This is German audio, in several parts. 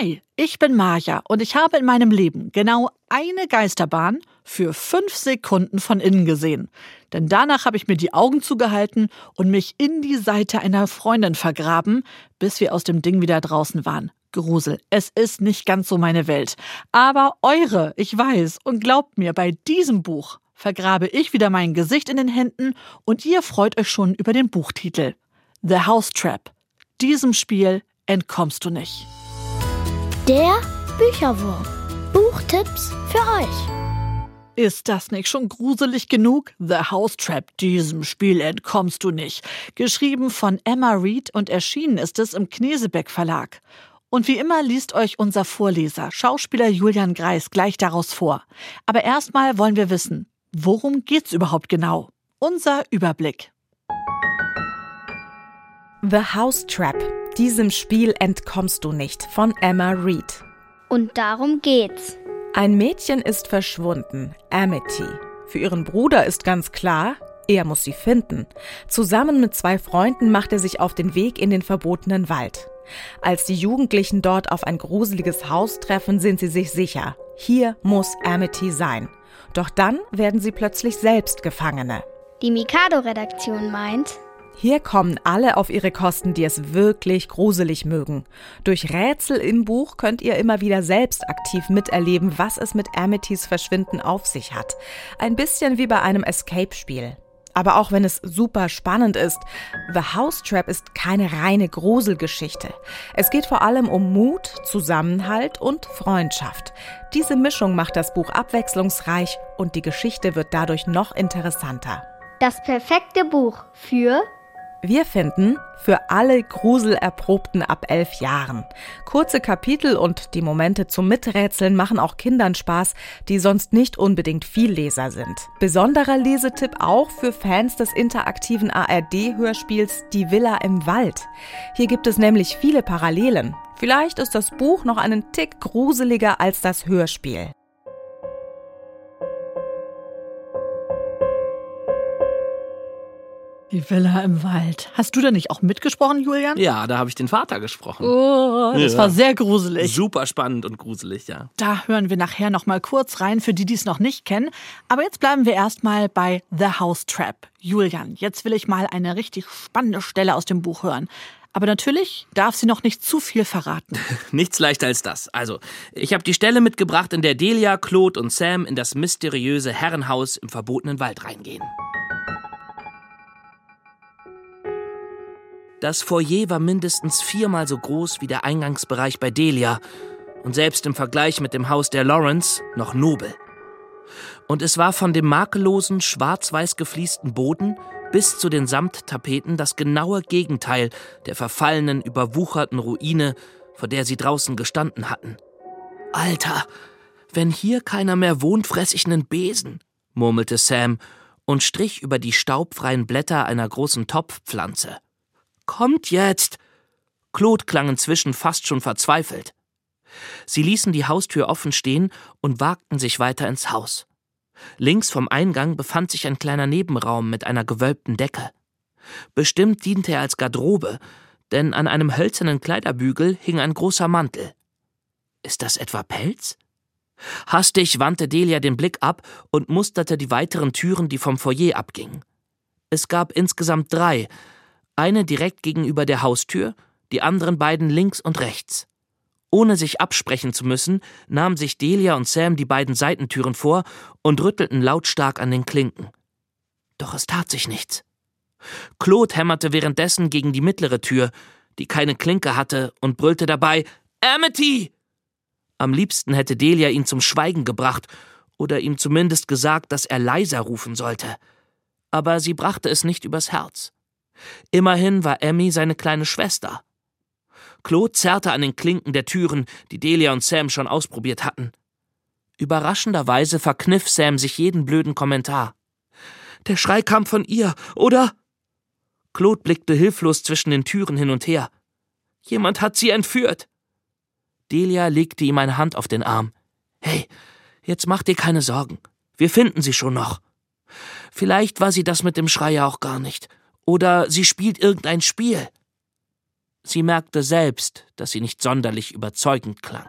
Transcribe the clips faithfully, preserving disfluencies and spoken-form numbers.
Hi, ich bin Maja und ich habe in meinem Leben genau eine Geisterbahn für fünf Sekunden von innen gesehen. Denn danach habe ich mir die Augen zugehalten und mich in die Seite einer Freundin vergraben, bis wir aus dem Ding wieder draußen waren. Grusel, es ist nicht ganz so meine Welt. Aber eure, ich weiß, und glaubt mir, bei diesem Buch vergrabe ich wieder mein Gesicht in den Händen und ihr freut euch schon über den Buchtitel. The House Trap. Diesem Spiel entkommst du nicht. Der Bücherwurm. Buchtipps für euch. Ist das nicht schon gruselig genug? The House Trap, diesem Spiel entkommst du nicht. Geschrieben von Emma Reed und erschienen ist es im Knesebeck Verlag. Und wie immer liest euch unser Vorleser, Schauspieler Julian Greis, gleich daraus vor. Aber erstmal wollen wir wissen, worum geht's überhaupt genau? Unser Überblick. The House Trap. Diesem Spiel entkommst du nicht von Emma Reed. Und darum geht's. Ein Mädchen ist verschwunden, Amity. Für ihren Bruder ist ganz klar, er muss sie finden. Zusammen mit zwei Freunden macht er sich auf den Weg in den verbotenen Wald. Als die Jugendlichen dort auf ein gruseliges Haus treffen, sind sie sich sicher, hier muss Amity sein. Doch dann werden sie plötzlich selbst Gefangene. Die Mikado-Redaktion meint: Hier kommen alle auf ihre Kosten, die es wirklich gruselig mögen. Durch Rätsel im Buch könnt ihr immer wieder selbst aktiv miterleben, was es mit Amitys Verschwinden auf sich hat. Ein bisschen wie bei einem Escape-Spiel. Aber auch wenn es super spannend ist, The House Trap ist keine reine Gruselgeschichte. Es geht vor allem um Mut, Zusammenhalt und Freundschaft. Diese Mischung macht das Buch abwechslungsreich und die Geschichte wird dadurch noch interessanter. Das perfekte Buch für... Wir finden, für alle Gruselerprobten ab elf Jahren. Kurze Kapitel und die Momente zum Miträtseln machen auch Kindern Spaß, die sonst nicht unbedingt Vielleser sind. Besonderer Lesetipp auch für Fans des interaktiven A R D-Hörspiels Die Villa im Wald. Hier gibt es nämlich viele Parallelen. Vielleicht ist das Buch noch einen Tick gruseliger als das Hörspiel. Die Villa im Wald. Hast du da nicht auch mitgesprochen, Julian? Ja, da habe ich den Vater gesprochen. Oh, das ja. war sehr gruselig. Super spannend und gruselig, ja. Da hören wir nachher noch mal kurz rein, für die, die es noch nicht kennen. Aber jetzt bleiben wir erstmal bei The House Trap. Julian, jetzt will ich mal eine richtig spannende Stelle aus dem Buch hören. Aber natürlich darf sie noch nicht zu viel verraten. Nichts leichter als das. Also, ich habe die Stelle mitgebracht, in der Delia, Claude und Sam in das mysteriöse Herrenhaus im verbotenen Wald reingehen. Das Foyer war mindestens viermal so groß wie der Eingangsbereich bei Delia und selbst im Vergleich mit dem Haus der Lawrence noch nobel. Und es war von dem makellosen, schwarz-weiß gefliesten Boden bis zu den Samttapeten das genaue Gegenteil der verfallenen, überwucherten Ruine, vor der sie draußen gestanden hatten. »Alter, wenn hier keiner mehr wohnt, fress ich nen Besen«, murmelte Sam und strich über die staubfreien Blätter einer großen Topfpflanze. »Kommt jetzt!« Claude klang inzwischen fast schon verzweifelt. Sie ließen die Haustür offen stehen und wagten sich weiter ins Haus. Links vom Eingang befand sich ein kleiner Nebenraum mit einer gewölbten Decke. Bestimmt diente er als Garderobe, denn an einem hölzernen Kleiderbügel hing ein großer Mantel. Ist das etwa Pelz? Hastig wandte Delia den Blick ab und musterte die weiteren Türen, die vom Foyer abgingen. Es gab insgesamt drei, eine direkt gegenüber der Haustür, die anderen beiden links und rechts. Ohne sich absprechen zu müssen, nahmen sich Delia und Sam die beiden Seitentüren vor und rüttelten lautstark an den Klinken. Doch es tat sich nichts. Claude hämmerte währenddessen gegen die mittlere Tür, die keine Klinke hatte, und brüllte dabei: »Amity!« Am liebsten hätte Delia ihn zum Schweigen gebracht oder ihm zumindest gesagt, dass er leiser rufen sollte. Aber sie brachte es nicht übers Herz. Immerhin war Emmy seine kleine Schwester. Claude zerrte an den Klinken der Türen, die Delia und Sam schon ausprobiert hatten. Überraschenderweise verkniff Sam sich jeden blöden Kommentar. »Der Schrei kam von ihr, oder?« Claude blickte hilflos zwischen den Türen hin und her. »Jemand hat sie entführt!« Delia legte ihm eine Hand auf den Arm. »Hey, jetzt mach dir keine Sorgen. Wir finden sie schon noch. Vielleicht war sie das mit dem Schrei ja auch gar nicht. Oder sie spielt irgendein Spiel.« Sie merkte selbst, dass sie nicht sonderlich überzeugend klang.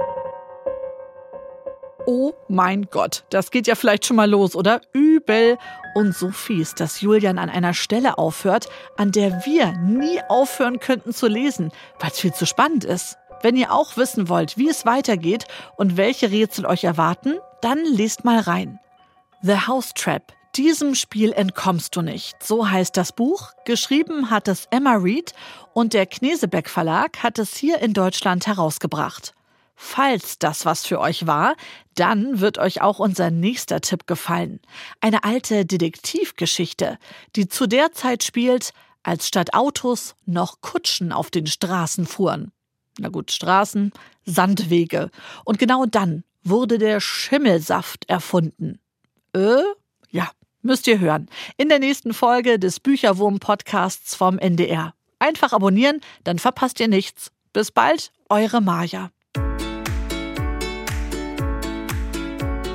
Oh mein Gott, das geht ja vielleicht schon mal los, oder? Übel und so fies, dass Julian an einer Stelle aufhört, an der wir nie aufhören könnten zu lesen, weil es viel zu spannend ist. Wenn ihr auch wissen wollt, wie es weitergeht und welche Rätsel euch erwarten, dann lest mal rein. The House Trap. Diesem Spiel entkommst du nicht. So heißt das Buch. Geschrieben hat es Emma Reed und der Knesebeck Verlag hat es hier in Deutschland herausgebracht. Falls das was für euch war, dann wird euch auch unser nächster Tipp gefallen. Eine alte Detektivgeschichte, die zu der Zeit spielt, als statt Autos noch Kutschen auf den Straßen fuhren. Na gut, Straßen, Sandwege. Und genau dann wurde der Schimmelsaft erfunden. Äh, ja, müsst ihr hören. In der nächsten Folge des Bücherwurm-Podcasts vom N D R. Einfach abonnieren, dann verpasst ihr nichts. Bis bald, eure Maja.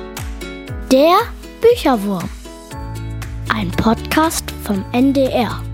Der Bücherwurm. Ein Podcast vom N D R.